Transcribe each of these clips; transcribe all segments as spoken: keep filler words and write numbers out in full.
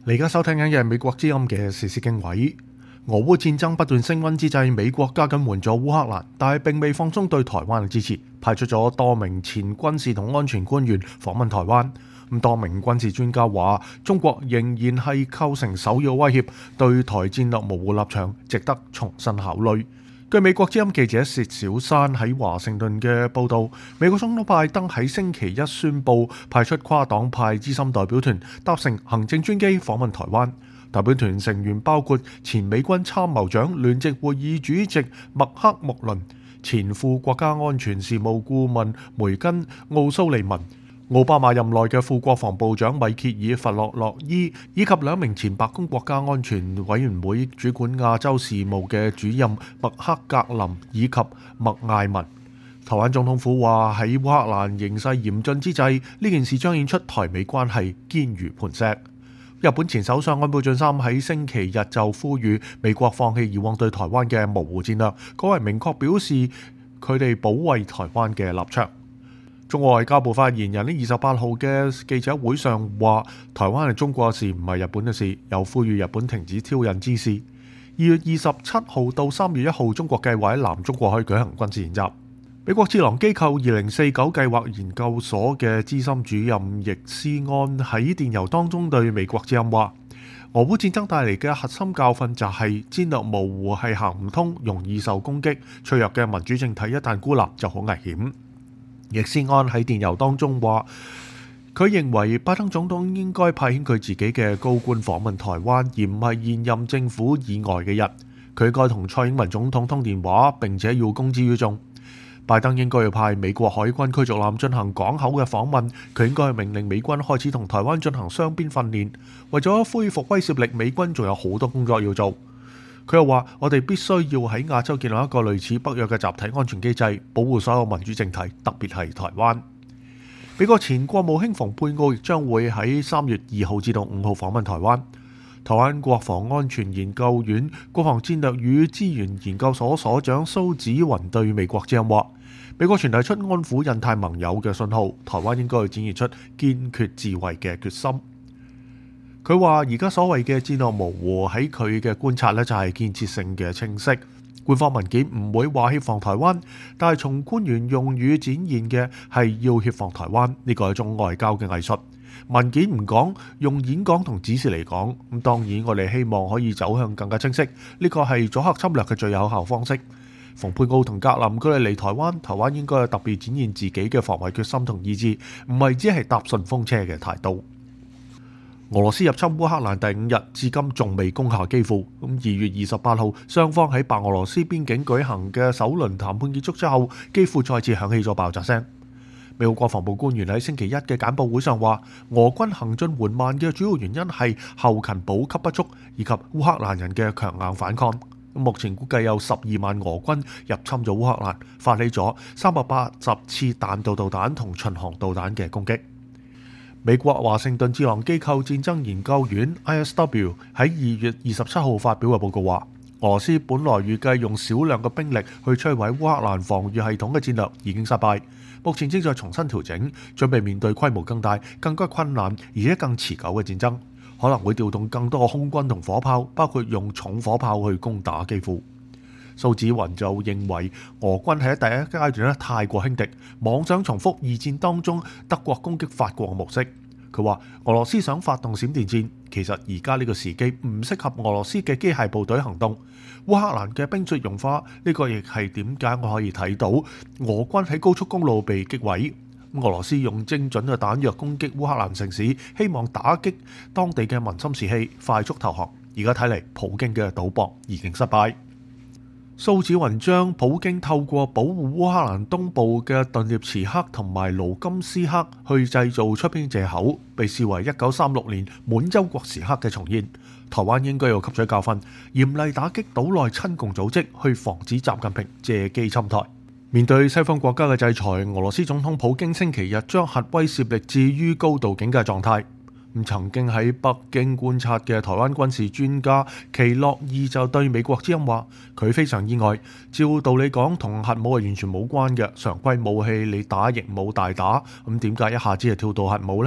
你而家收聽緊嘅係美國之音嘅時事經緯。俄烏戰爭不斷升溫之際，美國加緊援助烏克蘭，但係並未放鬆對台灣嘅支持，派出咗多名前軍事同安全官員訪問台灣。咁多名軍事專家話，中國仍然係構成首要威脅，對台戰略模糊立場值得重新考慮。據美國之音記者薛小山喺華盛頓嘅報導，美國總統拜登喺星期一宣布派出跨黨派資深代表團搭乘行政專機訪問台灣。代表團成員包括前美軍參謀長聯席會議主席麥克穆倫、前副國家安全事務顧問梅根奧蘇利文、奧巴馬任內嘅副國防部長米歇爾弗洛洛伊，以及兩名前白宮國家安全委員會主管亞洲事務嘅主任麥克格林以及麥艾文。台灣總統府話喺烏克蘭形勢嚴峻之際，呢件事彰顯出台美關係堅如磐石。日本前首相安倍晉三喺星期日就呼籲美國放棄以往對台灣嘅模糊戰略，改為明確表示佢哋保衛台灣嘅立場。中國外交部發言人喺二十八號嘅記者會上話，台灣係中國嘅事，唔係日本嘅事，又呼籲日本停止挑釁之事。二月二十七號到三月一號，中國計劃喺南中國海舉行軍事演習。美國智囊機構二零四九計劃研究所嘅資深主任易思安喺電郵當中對美國之音話，俄烏戰爭帶嚟嘅核心教訓就係戰略模糊係行唔通，容易受攻擊，脆弱嘅民主政體一旦孤立就好危險。易思安喺電郵當中話，佢認為拜登總統應該派遣佢自己嘅高官訪問台灣，而唔係現任政府以外嘅人。佢應該同蔡英文總統通電話，並且要公之於眾。拜登應該要派美國海軍驅逐艦進行港口嘅訪問，佢應該命令美軍開始同台灣進行雙邊訓練。為咗恢復威懾力，美軍仲有好多工作要做。佢又話：我哋必須要喺亞洲建立一個類似北約嘅集體安全機制，保護所有民主政體，特別係台灣。美國前國務卿蓬佩奧亦將會喺三月二號至到五號訪問台灣。台灣國防安全研究院國防戰略與資源研究所所長蘇紫雲對美國之音話：美國傳遞出安撫印太盟友嘅信號，台灣應該要展現出堅決自衛嘅決心。佢話：而家所謂嘅戰略模糊喺佢嘅觀察呢，就係建設性嘅清晰。官方文件唔會話協防台灣，但係從官員用語展現嘅係要協防台灣，呢個係一種外交嘅藝術。文件唔講，用演講同指示嚟講，咁當然我哋希望可以走向更加清晰，呢個係阻嚇侵略嘅最有效方式。蓬佩奧同格林佢哋嚟台灣，台灣應該有特別展現自己嘅防衛決心同意志，唔係只係搭順風車嘅態度。俄羅斯入侵烏克蘭第五日，至今仲未攻下基輔。咁二月二十八號，雙方喺白俄羅斯邊境舉行嘅首輪談判結束之後，基輔再次響起咗爆炸聲。美國國防部官員喺星期一嘅簡報會上話，俄軍行進緩慢嘅主要原因係後勤補給不足，以及烏克蘭人嘅強硬反抗。目前估計有十二萬俄軍入侵咗烏克蘭，發起咗三百八十次彈道導彈同巡航導彈嘅攻擊。美國華盛頓智囊機構戰爭研究院 I S W 喺二月二十七號發表嘅報告話，俄羅斯本來預計用少量嘅兵力去摧毀烏克蘭防禦系統嘅戰略已經失敗，目前正在重新調整，準備面對規模更大、更加困難而且更持久嘅戰爭，可能會調動更多嘅空軍同火炮，包括用重火炮去攻打基輔。蘇紫雲就認為俄軍喺第一階段咧太過輕敵，妄想重複二戰當中德國攻擊法國嘅模式。佢話俄羅斯想發動閃電戰，其實而家呢個時機唔適合俄羅斯嘅機械部隊行動。烏克蘭嘅冰雪融化，呢個亦係點解我可以睇到俄軍喺高速公路被擊毀。俄羅斯用精準嘅彈藥攻擊烏克蘭城市，希望打擊當地嘅民心士氣，快速投降。而家睇嚟，普京嘅賭博已經失敗。蘇紫雲將普京透過保護烏克蘭東部嘅頓涅茨克同埋盧甘斯克去製造出兵藉口，被視為一九三六年滿洲國時刻嘅重現。台灣應該要吸取教訓，嚴厲打擊島內親共組織，去防止習近平借機侵台。面對西方國家嘅制裁，俄羅斯總統普京星期日將核威懾力置於高度警戒狀態。曾經喺北京觀察嘅台灣軍事專家奇洛伊就對美國之音話，佢非常意外。照道理講，同核武係完全冇關嘅，常規武器你打亦冇大打，咁點解一下子就跳到核武呢？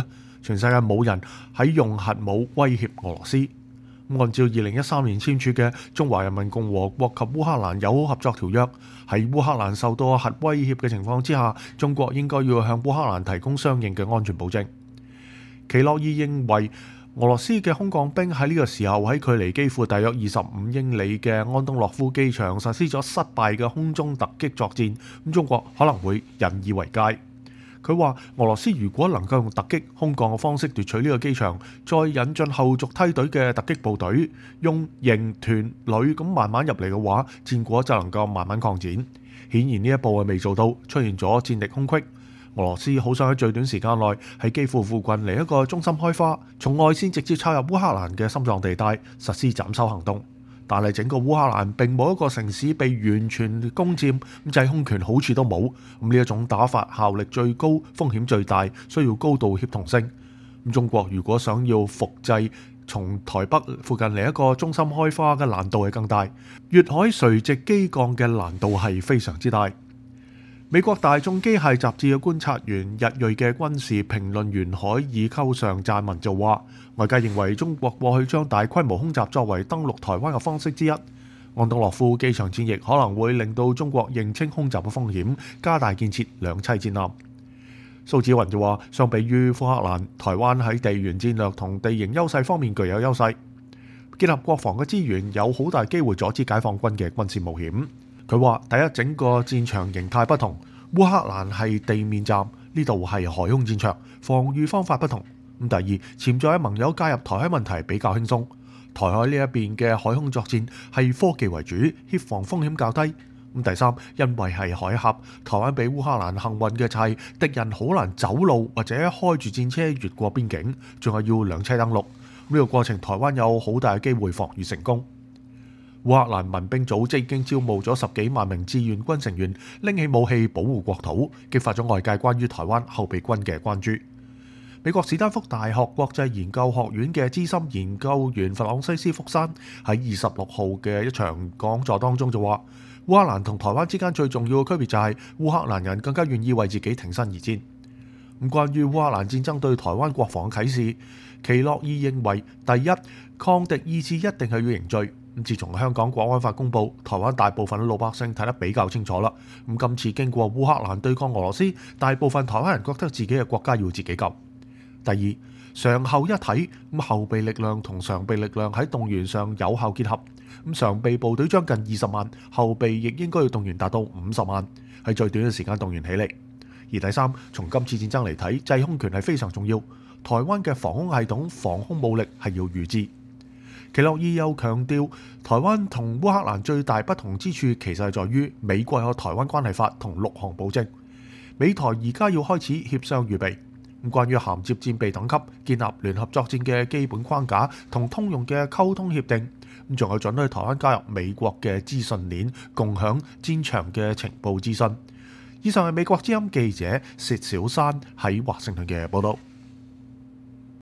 全世界冇人喺用核武威脅俄羅斯。按照二零一三年簽署嘅《中華人民共和國及烏克蘭友好合作條約》，喺烏克蘭受到核威脅嘅情況之下，中國應該要向烏克蘭提供相應嘅安全保證。奇諾爾認為，俄羅斯嘅空降兵喺呢個時候喺距離基輔大約二十五英里嘅安東諾夫機場實施咗失敗嘅空中突擊作戰，咁中國可能會引以為戒。佢話俄羅斯如果能夠用突擊空降嘅方式奪取呢個機場，再引進後續梯隊嘅突擊部隊，用營團旅咁慢慢入嚟嘅話，戰果就能夠慢慢擴展。顯然呢一步係未做到，出現咗戰力空隙。俄羅斯好想喺最短時間內喺基輔附近嚟一個中心開花，從外線直接插入烏克蘭嘅心臟地帶實施斬首行動。但係整個烏克蘭並冇一個城市被完全攻佔，咁制空權好處都冇。咁呢一種打法效力最高，風險最大，需要高度協同性。咁中國如果想要複製從台北附近嚟一個中心開花嘅難度係更大，越海垂直機降嘅難度係非常之大。美國大眾機械雜誌嘅觀察員、日裔嘅軍事評論員海爾溝上撰文就話，外界認為中國過去將大規模空襲作為登陸台灣嘅方式之一。安東諾夫機場戰役可能會令到中國認清空襲嘅風險，加大建設兩棲戰艦。蘇紫雲就話，相比於烏克蘭，台灣喺地緣戰略同地形優勢方面具有優勢，結合國防嘅資源，有好大機會阻止解放軍嘅軍事冒險。佢話：第一，整個戰場形態不同，烏克蘭係地面戰，呢度係海空戰場，防禦方法不同。咁第二，潛在嘅盟友介入台海問題比較輕鬆，台海呢一邊嘅海空作戰係科技為主，協防風險較低。咁第三，因為係海峽，台灣比烏克蘭幸運嘅就係敵人好難走路或者開住戰車越過邊境，仲係要兩棲登陸。呢個過程台灣有好大嘅機會防禦成功。烏克蘭民兵組織已經招募咗十幾萬名志願軍成員，拎起武器保護國土，激發咗外界關於台灣後備軍嘅關注。美國史丹福大學國際研究學院嘅資深研究員弗朗西斯福山喺二十六號嘅一場講座當中就話，烏克蘭同台灣之間最重要嘅區別就係烏克蘭人更加願意為自己挺身而戰。咁關於烏克蘭戰爭對台灣國防嘅啟示，奇諾爾認為，第一，抗敵意志一定係要凝聚。咁自從香港國安法公佈，台灣大部分嘅老百姓睇得比較清楚啦。咁今次經過烏克蘭對抗俄羅斯，大部分台灣人覺得自己嘅國家要自己救。第二，上後一體，咁後備力量同常備力量喺動員上有效結合。咁常備部隊將近二十萬，後備亦應該要動員達到五十萬，喺最短嘅時間動員起嚟。而第三，從今次戰爭嚟睇，制空權係非常重要。台灣嘅防空系統、防空武力係要預知。奇諾爾又強調，台灣同烏克蘭最大不同之處，其實係在於美國有台灣關係法同六項保證，美台而家要開始協商預備。咁關於銜接戰備等級、建立聯合作戰嘅基本框架同通用嘅溝通協定，咁仲有准許台灣加入美國嘅資訊鏈，共享戰場嘅情報資訊。以上係美國之音記者薛小山喺華盛頓嘅報道。